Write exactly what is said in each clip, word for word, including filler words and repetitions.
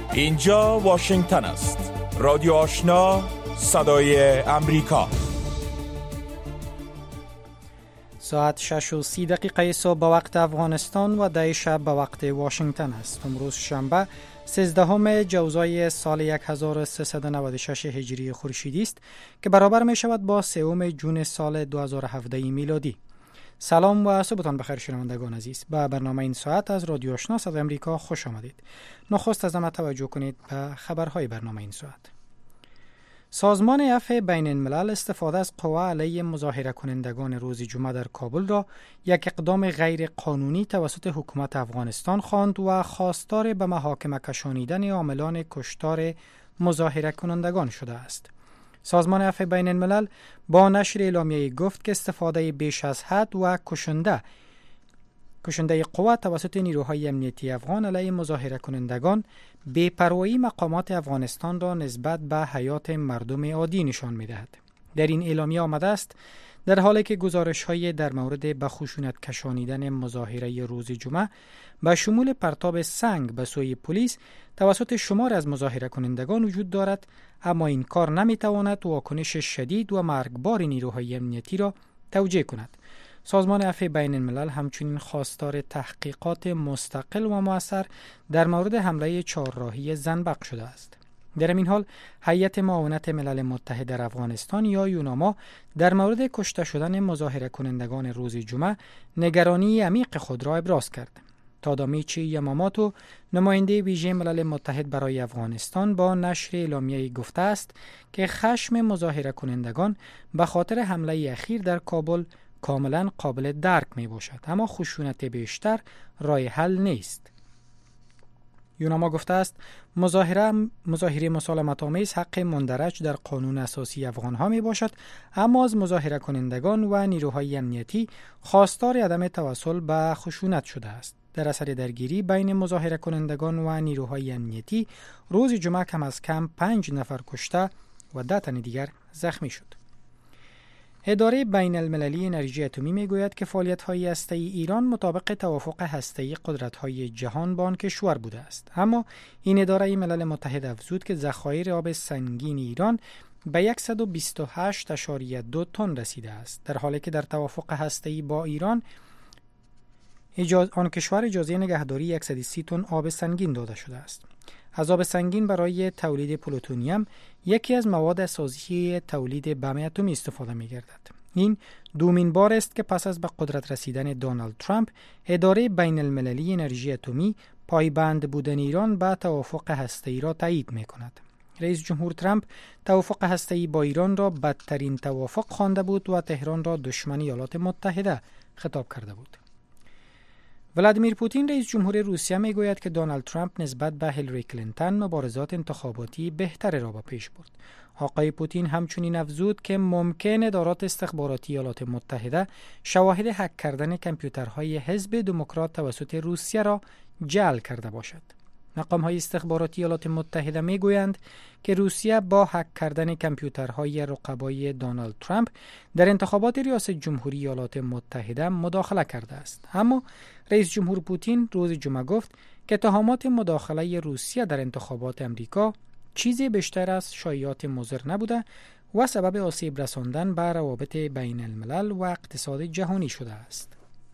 اینجا واشنگتن است. رادیو آشنا، صدای امریکا. ساعت شش و سی دقیقه صبح به وقت افغانستان و ده شب به وقت واشنگتن است. امروز شنبه سیزدهم جوزای سال هزار و سیصد و نود و شش هجری خورشیدی است که برابر می شود با سوم جون سال دو هزار و هفده میلادی. سلام و صبحتان بخیر شنوندگان عزیز. به برنامه این ساعت از رادیو آشنا صدای امریکا خوش آمدید. نخست از همه توجه کنید به خبرهای برنامه این ساعت. سازمان عفو بین الملل استفاده از قوا علیه مظاهره کنندگان روز جمعه در کابل را یک اقدام غیر قانونی توسط حکومت افغانستان خواند و خواستار به محاکمه کشانیدن عاملان کشتار مظاهره کنندگان شده است. سازمان عفو بین الملل با نشر اعلامیه گفت که استفاده بیش از حد و کشنده کشنده قوا توسط نیروهای امنیتی افغان علیه مظاهره کنندگان بی‌پروایی مقامات افغانستان را نسبت به حیات مردم عادی نشان می‌دهد. در این اعلامیه آمده است در حالی که گزارش‌های در مورد به خشونت کشانیدن مظاهره روز جمعه به شمول پرتاب سنگ به سوی پلیس توسط شمار از مظاهره کنندگان وجود دارد، اما این کار نمی‌تواند واکنش شدید و مرگبار نیروهای امنیتی را توجیه کند. سازمان عفو بین الملل همچنین خواستار تحقیقات مستقل و مؤثر در مورد حمله چهارراهی زنبق شده است. در این حال هیئت معاونت ملل متحد در افغانستان یا یوناما در مورد کشته شدن مظاهره کنندگان روز جمعه نگرانی عمیق خود را ابراز کرد. تادامیچی یاماماتو، نماینده ویژه ملل متحد برای افغانستان، با نشر اعلامیه گفته است که خشم مظاهره کنندگان به خاطر حمله اخیر در کابل کاملا قابل درک می باشد، اما خشونت بیشتر راه حل نیست. یوناما گفته است مظاهره مظاهره مسالمت آمیز حق مندرج در قانون اساسی افغان ها می باشد، اما از مظاهره کنندگان و نیروهای امنیتی خواستار عدم توسل به خشونت شده است. در اثر درگیری بین مظاهره کنندگان و نیروهای امنیتی روز جمعه کم از کم پنج نفر کشته و ده تن دیگر زخمی شد. اداره بین المللی انرژی اتمی میگوید که فعالیت‌های هسته‌ای ایران مطابق توافق هسته‌ای قدرت‌های جهان با آن کشور بوده است، اما این اداره ملل متحد افزود که ذخایر آب سنگین ایران به صد و بیست و هشت ممیز دو تن رسیده است، در حالی که در توافق هسته‌ای با ایران اجاز... آن کشور اجازه نگهداری صد و سی تن آب سنگین داده شده است. از آب سنگین برای تولید پلوتونیم، یکی از مواد اساسی تولید بم اتمی، استفاده می‌گردد. این دومین بار است که پس از به قدرت رسیدن دونالد ترامپ، اداره بین المللی انرژی اتمی پایبند بودن ایران به توافق هسته‌ای را تایید می‌کند. رئیس جمهور ترامپ توافق هسته‌ای با ایران را بدترین توافق خوانده بود و تهران را دشمن ایالات متحده خطاب کرده بود. ولادیمیر پوتین رئیس جمهور روسیه میگوید که دونالد ترامپ نسبت به هیلاری کلینتون مبارزات انتخاباتی بهتر را به پیش برد. آقای پوتین همچنین افزود که ممکن ادارات استخباراتی ایالات متحده شواهد هک کردن کامپیوترهای حزب دموکرات توسط روسیه را جعل کرده باشد. مقام‌های استخباراتی ایالات متحده میگویند که روسیه با هک کردن کامپیوترهای رقبای دونالد ترامپ در انتخابات ریاست جمهوری ایالات متحده مداخله کرده است، اما رئیس جمهور پوتین روز جمعه گفت که اتهامات مداخله روسیه در انتخابات امریکا چیزی بیشتر از شایعات مضر نبوده و سبب آسیب رساندن به روابط بین الملل و اقتصاد جهانی شده است.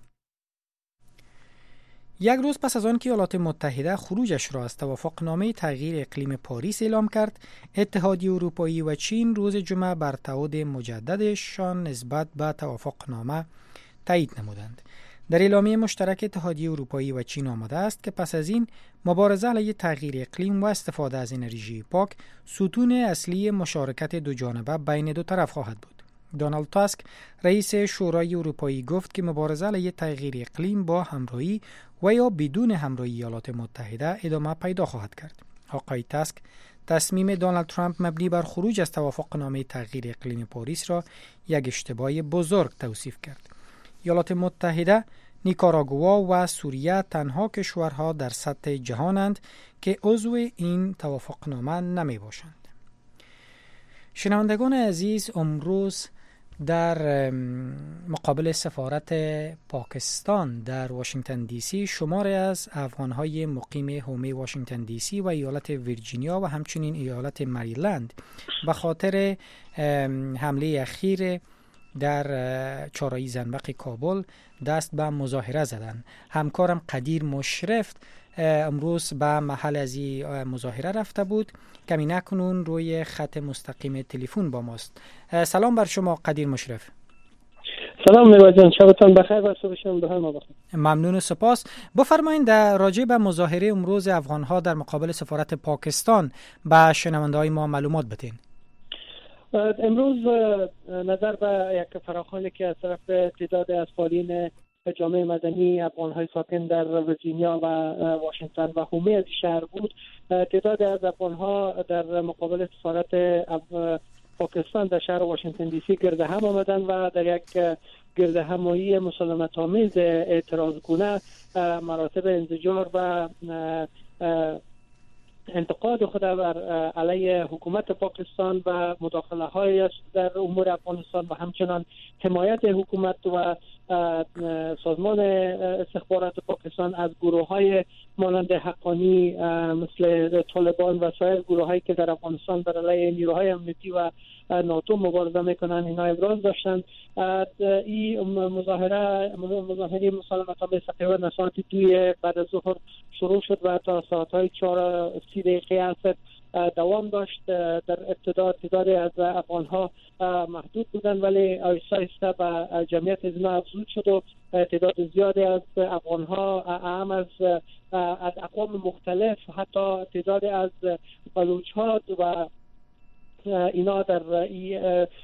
یک روز پس از آن که ایالات متحده خروجش را از توافقنامه تغییر اقلیم پاریس اعلام کرد، اتحادیه اروپایی و چین روز جمعه بر تعهد مجددشان نسبت به توافقنامه تایید نمودند. در اعلامیه مشترک اتحادیه اروپایی و چین آمده است که پس از این مبارزه علیه تغییر اقلیم و استفاده از انرژی پاک ستون اصلی مشارکت دو جانبه بین دو طرف خواهد بود. دونالد تاسک رئیس شورای اروپایی گفت که مبارزه علیه تغییر اقلیم با همراهی و یا بدون همراهی ایالات متحده ادامه پیدا خواهد کرد. آقای تاسک تصمیم دونالد ترامپ مبنی بر خروج از توافقنامه تغییر اقلیم پاریس را یک اشتباه بزرگ توصیف کرد. ایالات متحده، نیکاراگوا و سوریه تنها کشورها در سطح جهانند که عضو این توافقنامه نمی باشند. شنوندگان عزیز، امروز در مقابل سفارت پاکستان در واشنگتن دی سی شماری از افغان‌های مقیم حومه واشنگتن دی سی و ایالت ویرجینیا و همچنین ایالت مریلند به خاطر حمله اخیر در چهارراه زنبق کابل دست به مظاهره زدن. همکارم قدیر مشرف امروز به محل از این مظاهره رفته بود، کمی نکنون روی خط مستقیم تلفن با ماست. سلام بر شما قدیر مشرف. سلام میوا جان، شبتان بخیر و صبح شما بخیر. ما بخیر. ممنون و سپاس. بفرمایید در راجع به مظاهره امروز افغان‌ها در مقابل سفارت پاکستان به شنونده‌های ما معلومات بدین. امروز نظر به یک فراخوانی که از طرف تعداد از فعالین جامعه مدنی افغان‌های ساکن در ویرجینیا و واشنگتن و حومه از شهر بود، تعداد از افغان‌ها در مقابل سفارت پاکستان در شهر واشنگتن دی سی گرد هم آمدن و در یک گرد همایی مسالمت‌آمیز اعتراضگونه مراتب انزجار و انتقاد خود بر علیه حکومت پاکستان و مداخله های در امور افغانستان و همچنان حمایت حکومت و سازمان استخبارات پاکستان از گروه های مانند حقانی مثل طالبان و سایر گروه هایی که در افغانستان بر علیه نیروهای امنیتی و ناتو مبارزه میکنن اینا ابراز داشتن. این مظاهره مظاهره مسالمت‌آمیز تقریبا ساعت دوی بعد از ظهر شروع شد و تا ساعت‌های چهار سی دقیقه عصر دوام داشت. در ابتدا تعداد از افغان‌ها محدود بودن ولی آهسته آهسته به جمعیت اینا افزود شد و تعداد زیادی از افغان‌ها اهم از از اقوام مختلف حتی تعداد از بلوچ‌ها و اینا در این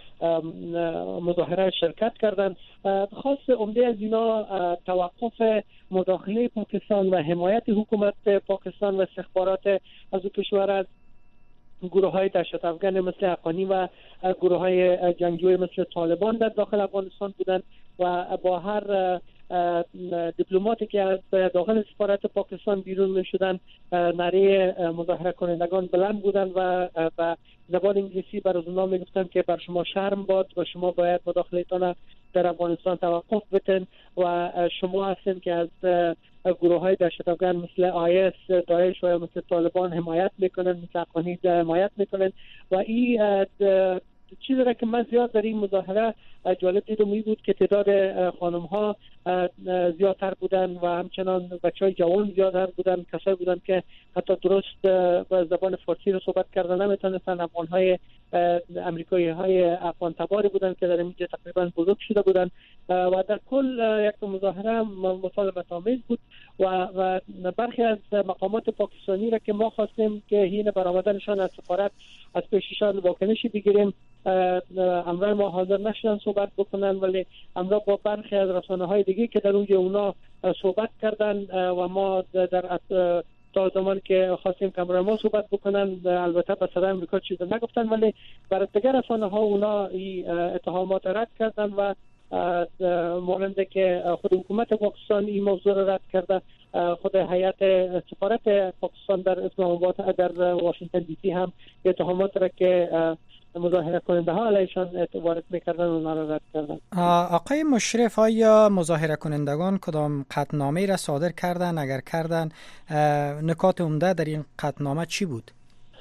مظاهره شرکت کردند. خاص عمده از اینا توقف مداخله پاکستان و حمایت حکومت پاکستان و استخبارات از کشور از گروه های دهشت افغان مثل حقانی و گروه های جنگجوی مثل طالبان در داخل افغانستان بودند و با هر دیپلماتی که از داخل سفارت پاکستان بیرون می شدن نعره مظاهره کنندگان بلند بودند و به زبان انگلیسی بر اونا می گفتن که بر شما شرم باد و شما باید مداخلتان در افغانستان توقف بتن و شما هستین که از گروه های دهشت افغان مثل آی اس، داعش و مثل طالبان حمایت میکنن، مثل حقانی حمایت میکنن و این چیزی را که من زیاد در این مظاهره جالب دیدم این بود که تعداد خانم ها زیادتر بودن و همچنان بچهای جوان زیادتر بودن، کسایی بودن که حتی درست به زبان فارسی رو صحبت کردن نمیتونستن. افغان های امریکایی های افغان تباری بودن که در اینجا تقریبا بزرگ شده بودن و در کل یک مظاهره مسالمت آمیز بود و, و برخی از مقامات پاکستانی را که ما خواستیم که هین برآمدنشان از سفارت از پیششان واکنشی بگیریم امروز ما حاضر نشدن صحبت بکنن، ولی امروز با برخی از رسانه های دیگه که در اونجا اونا صحبت کردن و ما در تا زمان که خواستیم که ما صحبت بکنن البته به صدای امریکا چیزی نگفتن ولی برای دیگر رسانه ها اونا این اتهامات رد کردن و مانند که خود حکومت پاکستان این موضوع را رد کرده، خود هیئت سفارت پاکستان در اسلام آباد در واشنگتن دی سی هم اتهامات را که مظاهره کننده ها علیشان وارد میکردن و اونا را رد کردن. آقای مشرف، آیا مظاهره کنندگان کدام قطعنامه را صادر کردن؟ اگر کردن نکات عمده در این قطعنامه چی بود؟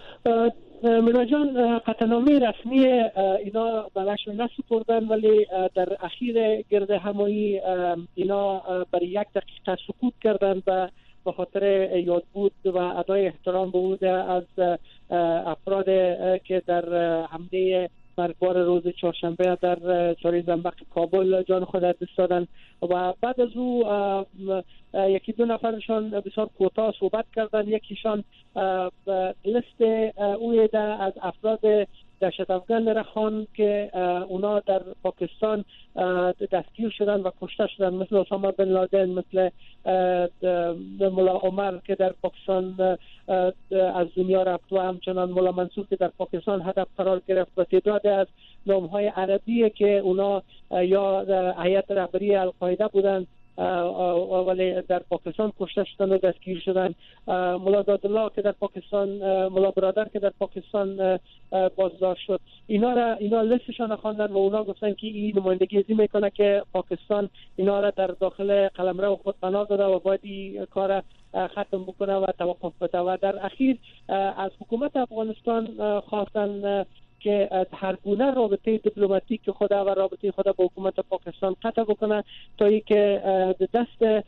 مینا جان، قطعنامه رسمی اینا بلشون نسپردن ولی در اخیر گرد همایی اینا برای یک دقیقه سکوت کردن و به خاطر یاد بود و ادای احترام بود از افراد که در حمله مرگبار روز چهارشنبه در چهارراه زنبق کابل جان خود از دست دادن و بعد از او یکی دو نفرشان بسیار کوتاه صحبت کردن. یکیشان لیست اویده از افراد دهشت افغان رخان که اونا در پاکستان دستگیر شدن و کشته شدن، مثل اسامه بن لادن، مثل مولا عمر که در پاکستان از دنیا رفت و همچنان مولا منصور که در پاکستان هدف قرار گرفت و تعداد از نامهای عربی که اونا یا هیئت رهبری القاعده بودن ولی در پاکستان کشته شدن و دستگیر شدن. ملا دادالله که در پاکستان، ملا برادر که در پاکستان بازداشت شد، اینا را اینا لیستشان خواندن و اونا گفتن که این نمایندگی ازی میکنه که پاکستان اینا را در داخل قلمرو خود قرار داده و باید این کار ختم بکنه و توقف بده. و در اخیر از حکومت افغانستان خواستن که هر گونه رابطه دیپلماتیک خود و رابطه خود با حکومت پاکستان قطع بکنه تا اینکه دست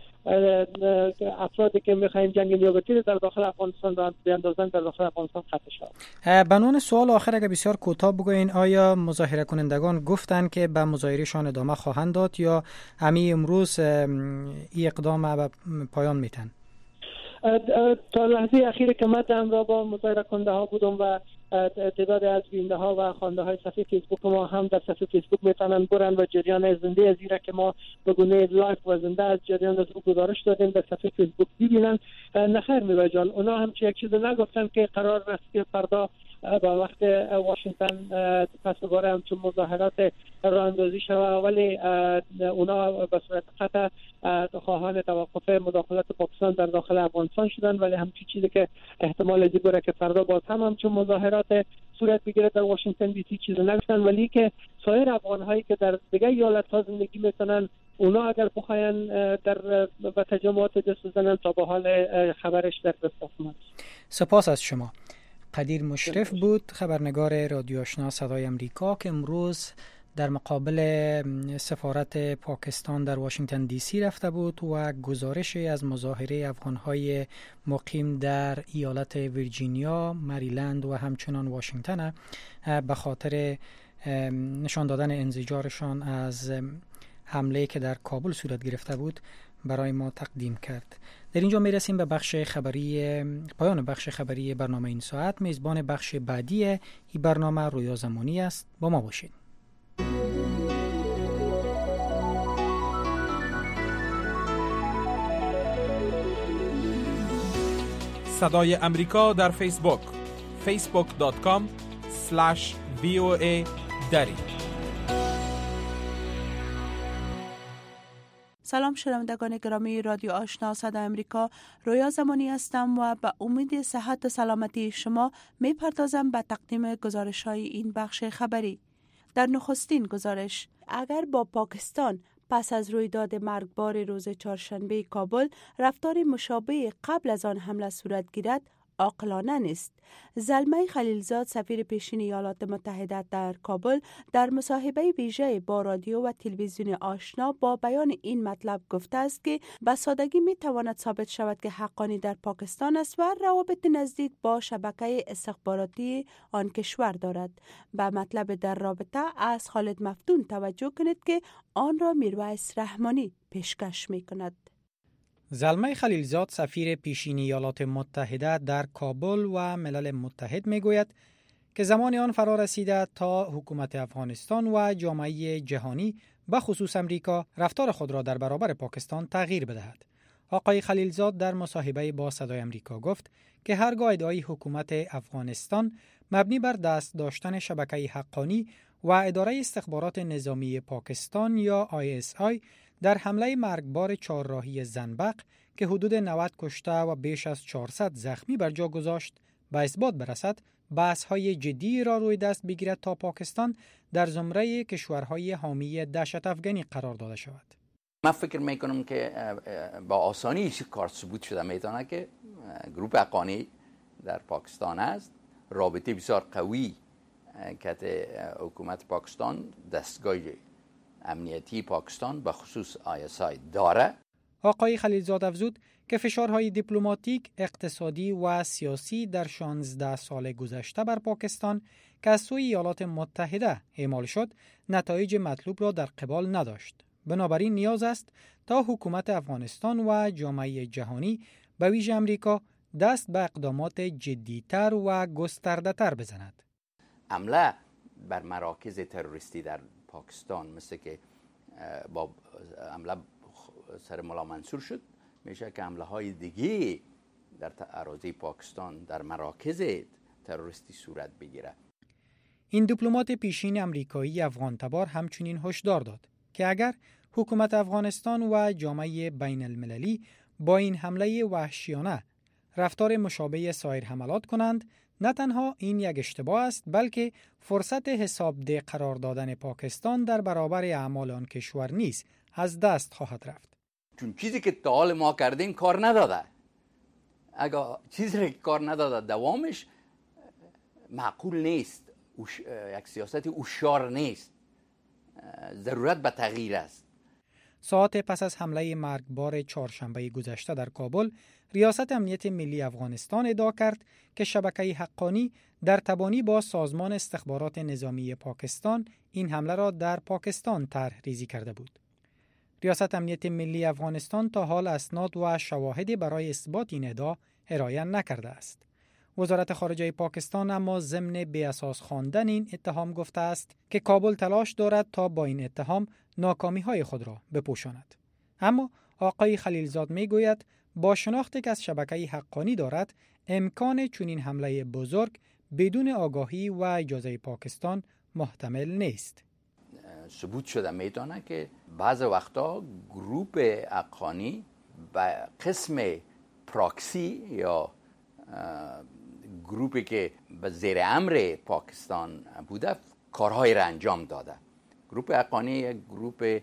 افرادی که میخواین جنگ نیابتی در داخل افغانستان را بیاندازن در داخل افغانستان قطع شود. بنان سوال آخر اگه بسیار کوتاه بگوین، آیا مظاهره کنندگان گفتن که به مظاهرهشان ادامه خواهند داد یا همین امروز این اقدام به پایان میتن؟ تا لحظه اخیر که من همراه با مظاهره کننده ها بودم و تعداد از بیننده ها و خواننده های صفحه فیسبوک ما هم در صفحه فیسبوک میتونن برن و جریان زنده از ایره که ما به گونه لایف و زنده از جریان از او گزارش دادیم در صفحه فیسبوک ببینن. نخیر میوه جان، اونا هم چه یک چیز نگفتن که قرار است که فردا با وقت واشنگتن پس دوباره همچون مظاهرات راه اندازی شود، ولی اونا به صورت قطع خواهان توقف مداخلت پاکستان در داخل افغانستان شدن، ولی همچین چیزی که احتمال ازی بره که فردا باز هم همچون مظاهرات صورت بگیره در واشنگتن دی سی چیز نگفتن. ولی که سایر افغان هایی که در دیگه ایالت ها زندگی میکنن اونا اگر بخواین در به تجمعات دست بزنن تا به حال خبرش در دست آمد. سپاس از شما. قدیر مشرف بود، خبرنگار رادیو آشنا صدای امریکا که امروز در مقابل سفارت پاکستان در واشنگتن دی سی رفته بود و گزارشی از مظاهره افغان‌های مقیم در ایالت ویرجینیا، مریلند و همچنان واشنگتن به خاطر نشان دادن انزجارشان از حمله که در کابل صورت گرفته بود برای ما تقدیم کرد. در اینجا میرسیم به بخش خبری، پایان بخش خبری برنامه این ساعت. میزبان بخش بعدی این برنامه رویا زمانی است. با ما باشید. صدای امریکا در فیسبوک فیسبوک دات کام اسلش وی او ای دری. سلام شنوندگان گرامی رادیو آشنا صدای امریکا، رویا زمانی هستم و به امید صحت و سلامتی شما می پردازم به تقدیم گزارش های این بخش خبری. در نخستین گزارش، اگر با پاکستان پس از رویداد مرگبار روز چهارشنبه کابل رفتار مشابه قبل از آن حمله صورت گیرد، عاقلانه نیست. زلمه خلیلزاد سفیر پیشین ایالات متحده در کابل در مصاحبه ویژه با رادیو و تلویزیون آشنا با بیان این مطلب گفته است که به سادگی می تواند ثابت شود که حقانی در پاکستان است و روابط نزدیک با شبکه استخباراتی آن کشور دارد. به مطلب در رابطه از خالد مفتون توجه کنید که آن را میرویس رحمانی پیشکش می کند. زلمه خلیلزاد سفیر پیشین ایالات متحده در کابل و ملل متحد میگوید که زمان آن فرا رسیده تا حکومت افغانستان و جامعه جهانی به خصوص امریکا رفتار خود را در برابر پاکستان تغییر بدهد. آقای خلیلزاد در مصاحبه با صدای امریکا گفت که هرگاه ادعای حکومت افغانستان مبنی بر دست داشتن شبکه حقانی و اداره استخبارات نظامی پاکستان یا آی اس آی در حمله مرگبار چهارراهی زنبق که حدود نود کشته و بیش از چهارصد زخمی بر جا گذاشت به اثبات برسد، بحث‌های جدی را روی دست بگیرد تا پاکستان در زمره کشورهای حامی دهشت افغانی قرار داده شود. من فکر میکنم که با آسانی کار ثبوت شده میتونه که گروه حقانی در پاکستان است. رابطه بسیار قوی که حکومت پاکستان دستگاه امنیتی پاکستان به خصوص آی اس آی داره. آقای خلیلزاد افزود که فشارهای دیپلماتیک، اقتصادی و سیاسی در شانزده سال گذشته بر پاکستان که از سوی ایالات متحده اعمال شد، نتایج مطلوب را در قبال نداشت. بنابراین نیاز است تا حکومت افغانستان و جامعه جهانی به ویژه امریکا دست به اقدامات جدی‌تر و گسترده‌تر بزند. حمله بر مراکز تروریستی در پاکستان مثل که با حمله سر ملا منصور شد، میشه که حمله های دیگه در اراضی پاکستان در مراکز تروریستی صورت بگیره. این دیپلمات پیشین امریکایی افغان تبار همچنین هشدار داد که اگر حکومت افغانستان و جامعه بین المللی با این حمله وحشیانه رفتار مشابه سایر حملات کنند، نه تنها این یک اشتباه است بلکه فرصت حسابده قرار دادن پاکستان در برابر اعمال آن کشور نیز از دست خواهد رفت. چون چیزی که تا حال ما کردیم کار نداده. اگر چیزی که کار نداده دوامش معقول نیست، اوش... یک سیاست هوشیار نیست. ضرورت به تغییر است. ساعت پس از حمله مرگبار چهارشنبه گذشته در کابل، ریاست امنیت ملی افغانستان ادعا کرد که شبکه حقانی در تبانی با سازمان استخبارات نظامی پاکستان این حمله را در پاکستان طرح‌ریزی کرده بود. ریاست امنیت ملی افغانستان تا حال اسناد و شواهدی برای اثبات این ادعا ارائه نکرده است. وزارت خارجه پاکستان اما ضمن بی اساس خواندن این اتهام گفته است که کابل تلاش دارد تا با این اتهام ناکامی‌های خود را بپوشاند. اما آقای خلیلزاد میگوید با شناختی که از شبکه حقانی دارد، امکان چنین حمله بزرگ بدون آگاهی و اجازه پاکستان محتمل نیست. ثبوت شده میتونه که بعض وقتا گروپ حقانی به قسم پراکسی یا گروپی که به زیر امر پاکستان بوده کارهای را انجام داده. گروپ حقانی یک گروپ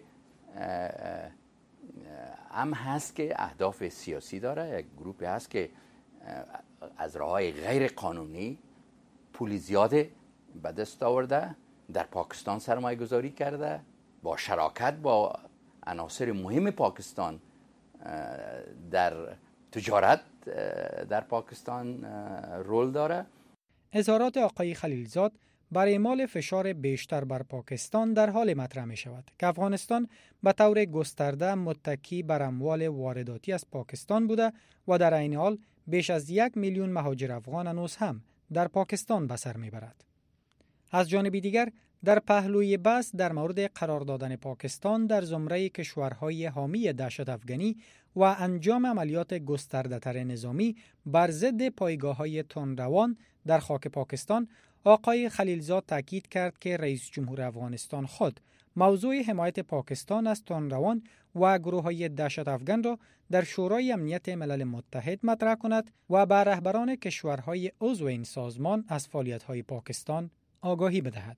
هم هست که اهداف سیاسی داره، یک گروپی هست که از راههای غیر قانونی پول زیاد به دست آورده، در پاکستان سرمایه گذاری کرده، با شراکت با عناصر مهم پاکستان در تجارت در پاکستان رول داره. اظهارات آقای خلیلزاد برای اعمال فشار بیشتر بر پاکستان در حال مطرح می شود که افغانستان به طور گسترده متکی بر اموال وارداتی از پاکستان بوده و در عین حال بیش از یک میلیون مهاجر افغان هنوز هم در پاکستان به سر می برد. از جانب دیگر در پهلوی بحث در مورد قرار دادن پاکستان در زمره کشورهای حامی دهشت افغانی و انجام عملیات گسترده‌تر نظامی بر ضد پایگاه‌های تندروان در خاک پاکستان، آقای خلیلزاد تاکید کرد که رئیس جمهور افغانستان خود موضوع حمایت پاکستان از تندروان و گروه‌های دهشت افغان را در شورای امنیت ملل متحد مطرح کند و به رهبران کشورهای عضو این سازمان از فعالیت‌های پاکستان آگاهی بدهد.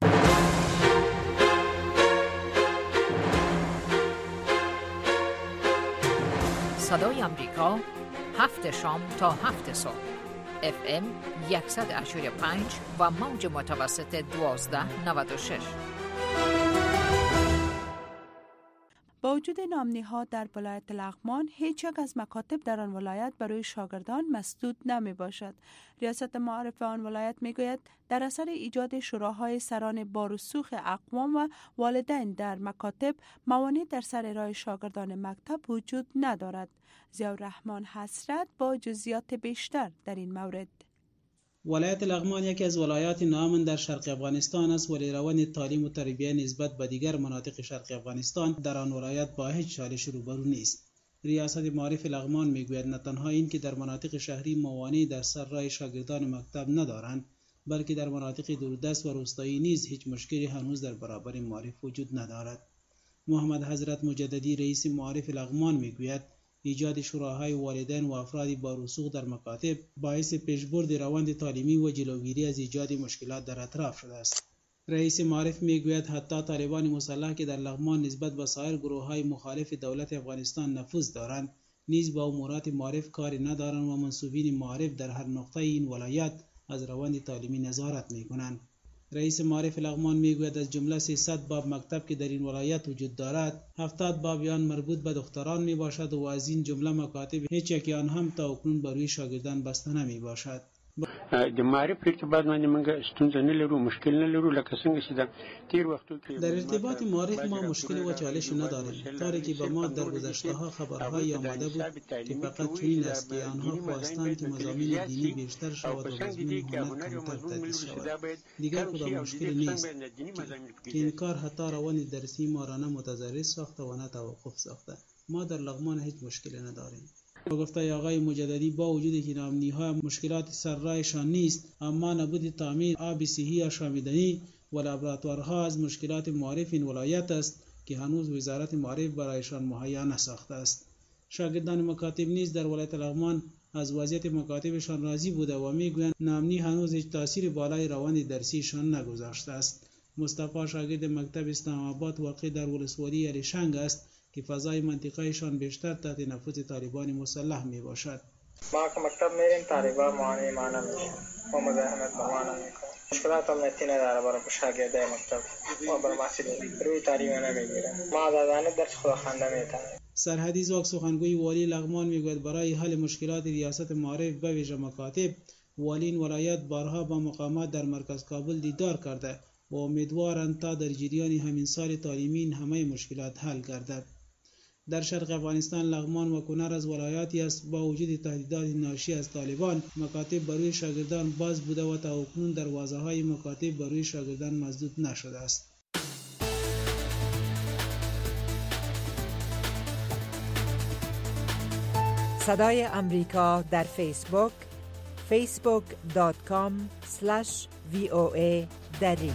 صدای امریکا، هفت شام تا هفت صبح، اف ام صد و هشتاد و پنج و موج متوسط دوازده نود و شش. با وجود نام‌نهاد در ولایت لغمان، هیچ یک از مکاتب در آن ولایت برای شاگردان مسدود نمی باشد. ریاست معارف آن ولایت می گوید در اثر ایجاد شوراهای سران بارسوخ اقوام و والدین در مکاتب، موانع در سر راه شاگردان مکتب وجود ندارد. ضیاءالرحمن حسرت با جزئیات بیشتر در این مورد. ولایت لغمان یکی از ولایات نامن در شرق افغانستان است، ولی روند تعلیم و تربیت نسبت به دیگر مناطق شرق افغانستان در آن ولایت با هیچ چالش روبرو نیست. ریاست معارف لغمان میگوید نه تنها این که در مناطق شهری موانع در سر راه شاگردان مکتب ندارند، بلکه در مناطق دوردست و روستایی نیز هیچ مشکلی هنوز در برابر معارف وجود ندارد. محمد حضرت مجددی رئیس معارف لغمان میگوید ایجاد شوراهای والدین و افرادی با رسوخ در مکاتب باعث پیشبرد روند تعلیمی و جلوگیری از ایجاد مشکلات در اطراف شده است. رئیس معارف میگوید حتی طالبان مسلح که در لغمان نسبت به سایر گروه‌های مخالف دولت افغانستان نفوذ دارند، نیز با امورات معارف کاری ندارند و منصوبین معارف در هر نقطه این ولایت از روند تعلیمی نظارت میکنند. رئیس معارف لغمان میگوید از جمله سیصد باب مکتب که در این ولایت وجود دارد، هفتاد باب آن مربوط به دختران می باشد و از این جمله مکاتب هیچ یکی آن هم تا اکنون بر روی شاگردان بسته نمی باشد. د معرف په ارتباط باندې موږ ستونزه نه لرو، مشکل نه لرو، لکه څنګه چې د تیر وختو کې در ارتباط معرف ما مشکل و چالش نداریم. طوری که به ما در گذشته ها خبرهای آمده بود که فقط چنین است که آنها خواستند که مضامین دینی بیشتر شود و مضمون هنر کمتر تدریس شود. دیگر کدام مشکل نیست که این کار حتی روند درسی ما را نه متضرر ساخته و نه توقف ساخته. ما در لغمان هیچ مشکلی نداریم. با گفته آقای مجددی با وجود که نامنی‌ها مشکلات سررایشان نیست، اما نبود تامین آب صحی یا شامیدنی و لابراتوارها از مشکلات معارف این ولایت است که هنوز وزارت معارف برایشان مهیا نساخته است. شاگردان مکاتب نیز در ولایت لغمان از وضعیت مکاتبشان راضی بوده و میگویند ناامنی هنوز هیچ تاثیر بالای روند درسیشان نگذاشته است. مصطفی شاگرد مکتب اسلام آباد واقع در ولسوالی علیشنگ است که فضای منطقهشان بیشتر تحت نفوذ طالبان مسلح می باشد. ما که مکتب میریم طالبان معانی ما نمیشه و مزاحمت با ما نمیکنه. مشکلات امنیتی نداره برای شاگردای مکتب و برای محصولین روی تعلیم نمیگیره. ما آزادانه درس خود خوانده میتونیم. سرحدی زاک سخنگوی والی لغمان میگوید برای حل مشکلات ریاست معارف به ویژه مکاتب والی این ولایت بارها با مقامات در مرکز کابل دیدار کرده و امیدوارند تا در جریان همین سال تعلیمی همه مشکلات حل گردد. در شرق افغانستان لغمان و کنر از ولایاتی است با وجود تهدیدات ناشی از طالبان مکاتب بر روی شاگردان باز بوده و تا اکنون دروازه‌های مکاتب بر روی شاگردان مسدود نشده است. صدای امریکا در فیسبوک فیسبوک دات کام اسلش وی او ای دری.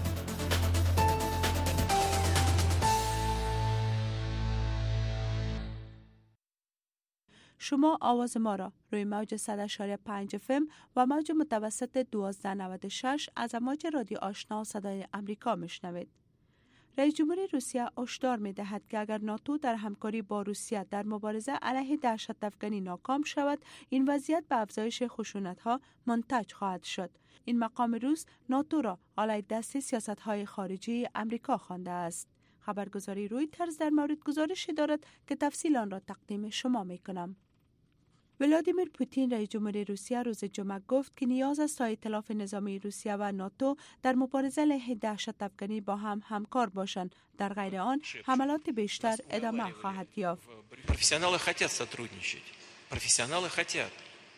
شما آواز ما را روی موج صد و شش و پنج اف ام و موج متوسط دوازده نود و شش از امواج رادیو آشنا صدای امریکا میشنوید. رئیس جمهور روسیه هشدار می‌دهد که اگر ناتو در همکاری با روسیه در مبارزه علیه دهشت‌افکنی ناکام شود، این وضعیت به افزایش خشونت‌ها منتج خواهد شد. این مقام روس ناتو را علیه دست سیاست‌های خارجی امریکا خوانده است. خبرگزاری رویترز در مورد گزارشی دارد که تفصیل آن را تقدیم شما می‌کنم. ولادیمیر پوتین رئیس جمهور روسیه روز جمعه گفت که نیاز است تا ائتلاف نظامی روسیه و ناتو در مبارزه علیه دهشت‌افکنی با هم همکار باشند. در غیر آن حملات بیشتر ادامه خواهد یافت. Профессионалы хотят сотрудничать. Профессионалы хотят.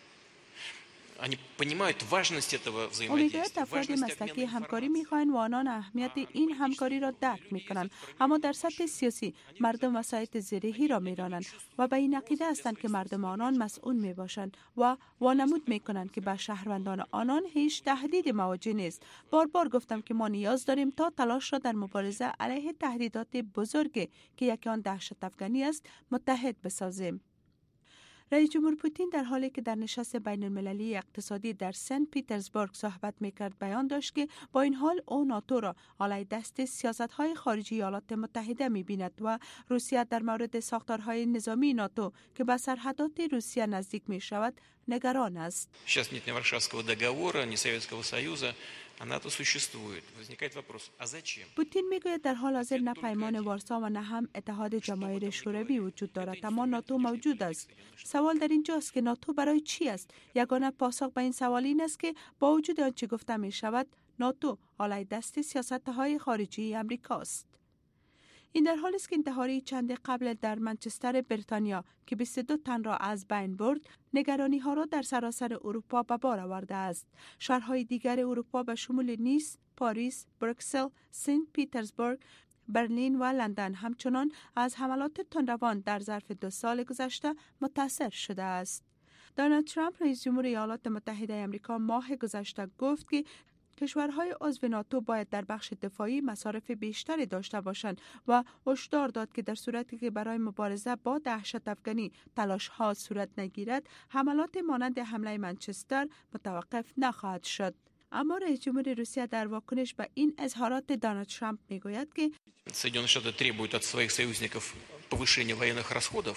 Они понимают важность этого взаимодействия. افراد مسلکی همکاری می‌خواهند و آنان اهمیت این همکاری را درک می‌کنند، اما در سطح سیاسی مردم وسایط زرهی را می‌رانند و به این عقیده هستند که مردم آنان مسئول می‌باشند و وانمود می‌کنند که به شهروندان آنان هیچ تهدید مواجه نیست. بار بار گفتم که ما نیاز داریم تا تلاش را در مبارزه علیه تهدیدات بزرگی که یکی آن دهشت‌افکنی است متحد بسازیم. رئیس جمهور پوتین در حالی که در نشست بین المللی اقتصادی در سنت پیترزبورگ صحبت میکرد بیان داشت که با این حال او ناتو را علیه دست سیاست‌های خارجی ایالات متحده می‌بیند و روسیه در مورد ساختارهای نظامی ناتو که به سرحدات روسیه نزدیک می‌شود نگران است. Сейчас нет ни Варшавского договора, ни Советского Союза, а НАТО существует. Возникает вопрос: а зачем? پوتین میگوید در حال حاضر نه پیمان وارسا و نه هم اتحاد جماهیر شوروی وجود دارد، اما ناتو موجود است. سوال در اینجاست که ناتو برای چی است؟ یگانه پاسخ به این سوال این است که با وجود آنچه گفته می شود ناتو علیه دست سیاست‌های خارجی امریکا است. این در حالی است که انتحاری چند قبل در منچستر بریتانیا که بیست و دو تن را از بین برد، نگرانی ها را در سراسر اروپا به بار آورده است. شهرهای دیگر اروپا به شمول نیس، پاریس، بروکسل، سنت پیترزبورگ، برلین و لندن همچنان از حملات تندروان در ظرف دو سال گذشته متاثر شده است. دونالد ترامپ رئیس جمهور ایالات متحده آمریکا ماه گذشته گفت که کشورهای عضو ناتو باید در بخش دفاعی مصارف بیشتری داشته باشند و هشدار داد که در صورتی که برای مبارزه با دهشت افغانی تلاش ها صورت نگیرد، حملات مانند حمله منچستر متوقف نخواهد شد. اما رئیس جمهور روسیه در واکنش به این اظهارات دونالد ترامپ میگوید که Соединенные Штаты требуют от своих союзников повышения военных расходов.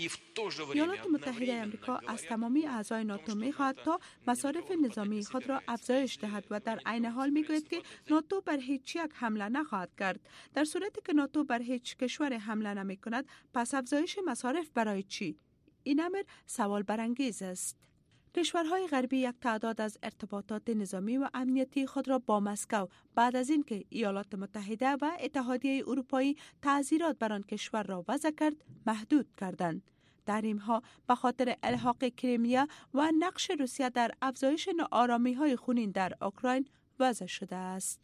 ایالات متحده آمریکا از تمامی اعضای ناتو می‌خواهد تا مصارف نظامی خود را افزایش دهد و در عین حال می‌گوید که ناتو بر هیچ یک حمله نخواهد کرد. در صورتی که ناتو بر هیچ کشور حمله نمی‌کند، پس افزایش مصارف برای چی؟ این امر سوال برانگیز است. کشورهای غربی یک تعداد از ارتباطات نظامی و امنیتی خود را با مسکو بعد از اینکه ایالات متحده و اتحادیه اروپایی تعزیرات بر آن کشور را وضع کرد محدود کردند. تحریم‌ها به خاطر الحاق کریمیا و نقش روسیه در افزایش ناآرامی‌های خونین در اوکراین وضع شده است.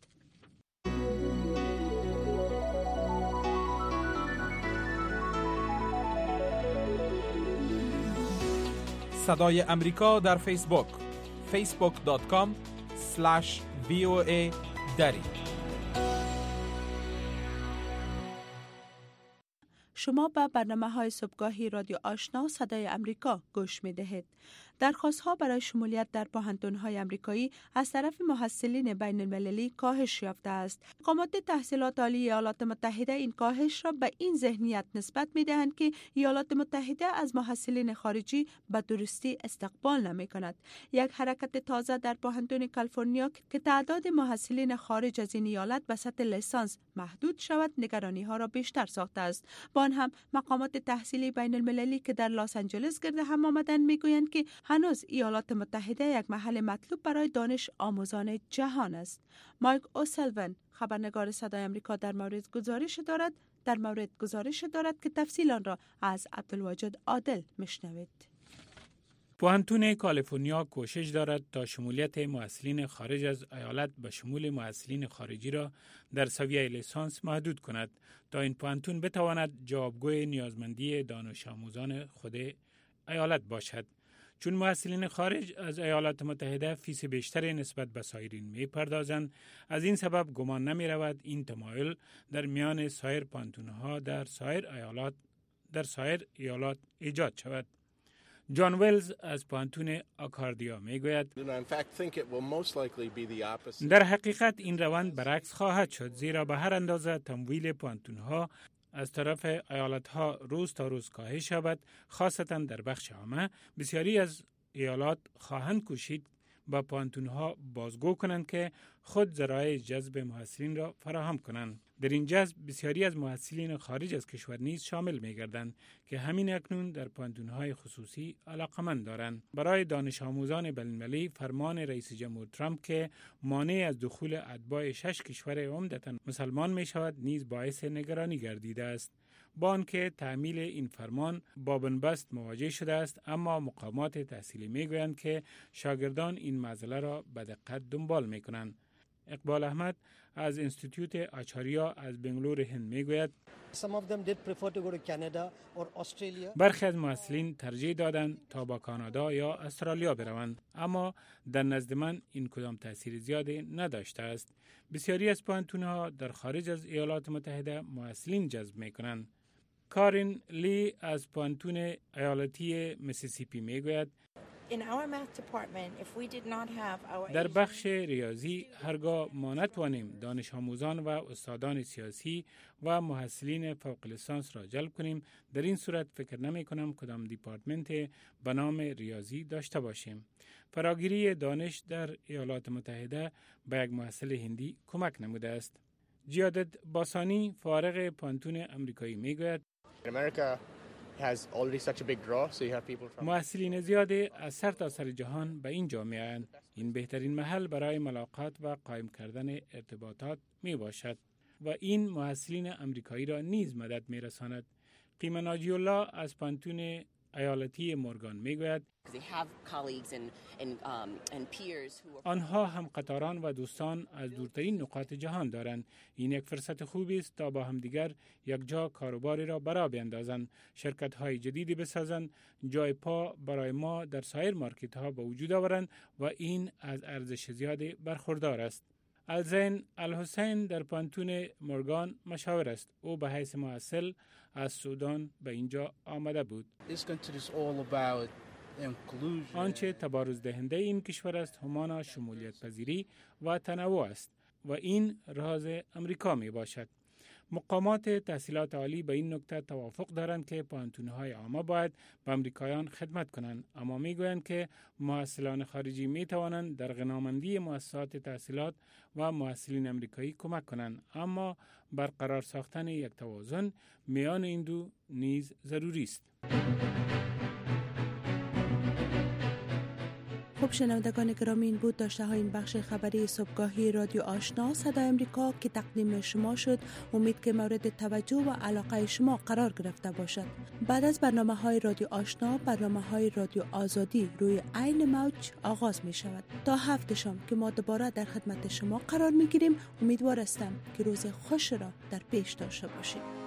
صدای امریکا در فیسبوک فیسبوک دات کام اسلش وی او ای دری. شما به برنامه های صبحگاهی رادیو آشنا صدای امریکا گوش می دهید. درخواست ها برای شمولیت در پوهنتون های امریکایی از طرف محصلین بین المللی کاهش یافته است. مقامات تحصیلات عالی ایالات متحده این کاهش را به این ذهنیت نسبت می دهند که ایالات متحده از محصلین خارجی به درستی استقبال نمی کند. یک حرکت تازه در پوهنتون کالیفرنیا که تعداد محصلین خارج از این ایالت به سطح لیسانس محدود شود نگرانی ها را بیشتر ساخته است. با آن هم مقامات تحصیلی بین المللی که در لس آنجلس گرد هم آمدند میگویند که هنوز ایالات متحده یک محل مطلوب برای دانش آموزان جهان است. مایک اوسلون خبرنگار صدای آمریکا در مورد گزارش دارد در مورد گزارش دارد که تفصیل آن را از عبدالواجد عادل میشنوید. پوهنتون کالیفرنیا کوشش دارد تا شمولیت محصلین خارج از ایالت به شمول محصلین خارجی را در سویه لیسانس محدود کند تا این پوهنتون بتواند جوابگوی نیازمندی دانش آموزان خود ایالت باشد. چون محصلین خارج از ایالات متحده فیس بیشتری نسبت به سایرین می پردازند، از این سبب گمان نمی رود این تمایل در میان سایر پوهنتون‌ها در سایر ایالات در سایر ایالات ایجاد شود. جان ویلز از پوهنتون آکاردیا می گوید در حقیقت این روند برعکس خواهد شد، زیرا به هر اندازه تمویل پوهنتون‌ها از طرف ایالت‌ها روز تا روز کاهش یابد، خاصتاً در بخش عامه، بسیاری از ایالات خواهند کوشید با پوهنتون‌ها بازگو کنند که خود ذرایع جذب محصلین را فراهم کنند. در این جذب بسیاری از محصلین خارج از کشور نیز شامل می‌گردند که همین اکنون در پوهنتون‌های خصوصی علاقه‌مند دارند. برای دانش آموزان بین‌المللی فرمان رئیس جمهور ترامپ که مانع از دخول اتباع شش کشور عمدتاً مسلمان می‌شود نیز باعث نگرانی گردیده است. با آنکه تعمیل این فرمان با بنبست مواجه شده است، اما مقامات تحصیلی می‌گویند که شاگردان این مسئله را به دقت دنبال می‌کنند. اقبال احمد از انستیتوت آچاریا از بنگلور هند میگوید برخی از محصلین ترجیح دادند تا با کانادا یا استرالیا بروند، اما در نزد من این کدام تأثیر زیادی نداشته است. بسیاری از پوهنتون‌ها در خارج از ایالات متحده محصلین جذب میکنند. کارین لی از پوهنتون ایالتی میسیسیپی میگوید در بخش ریاضی هرگاه ما نتوانیم دانش آموزان و استادان سیاسی و محصلین فوق لیسانس را جلب کنیم، در این صورت فکر نمی کنم کدام دیپارتمنت به نام ریاضی داشته باشیم. فراگیری دانش در ایالات متحده به یک محصل هندی کمک نموده است. جیادت باسانی فارغ پوهنتون امریکایی میگوید محصلین زیاده از سر تا سر جهان به این جامعه اند. این بهترین محل برای ملاقات و قایم کردن ارتباطات می باشد و این محصلین امریکایی را نیز مدد می رساند. قیمه ناجی الله از پوهنتون ایالتی مورگان می گوید آنها هم قطاران و دوستان از دورترین نقاط جهان دارند. این یک فرصت خوبی است تا با همدیگر یک جا کاروباری را برا بیندازند، شرکت های جدیدی بسازند، جای پا برای ما در سایر مارکت ها به وجود آورند و این از ارزش زیادی برخوردار است. الزین الحسین در پوهنتون مورگان مشاور است. او به حیث محصل از سودان به اینجا آمده بود. آنچه تبارز دهنده این کشور است همانا شمولیت پذیری و تنوع است و این راز امریکا می باشد. مقامات تحصیلات عالی به این نکته توافق دارند که پوهنتون‌های عامه باید به امریکایان خدمت کنند، اما میگویند که محصلان خارجی می توانند در غنامندی مؤسسات تحصیلات و محصلین امریکایی کمک کنند، اما برقرار ساختن یک توازن میان این دو نیز ضروری است. خب شنوندگان گرامی، این بود داشته های این بخش خبری صبحگاهی رادیو آشنا صدای امریکا که تقدیم شما شد. امید که مورد توجه و علاقه شما قرار گرفته باشد. بعد از برنامه های رادیو آشنا، برنامه های رادیو آزادی روی عین موج آغاز می شود. تا هفته شام که ما دوباره در خدمت شما قرار می گیریم، امیدوار هستم که روز خوش را در پیش داشته باشید.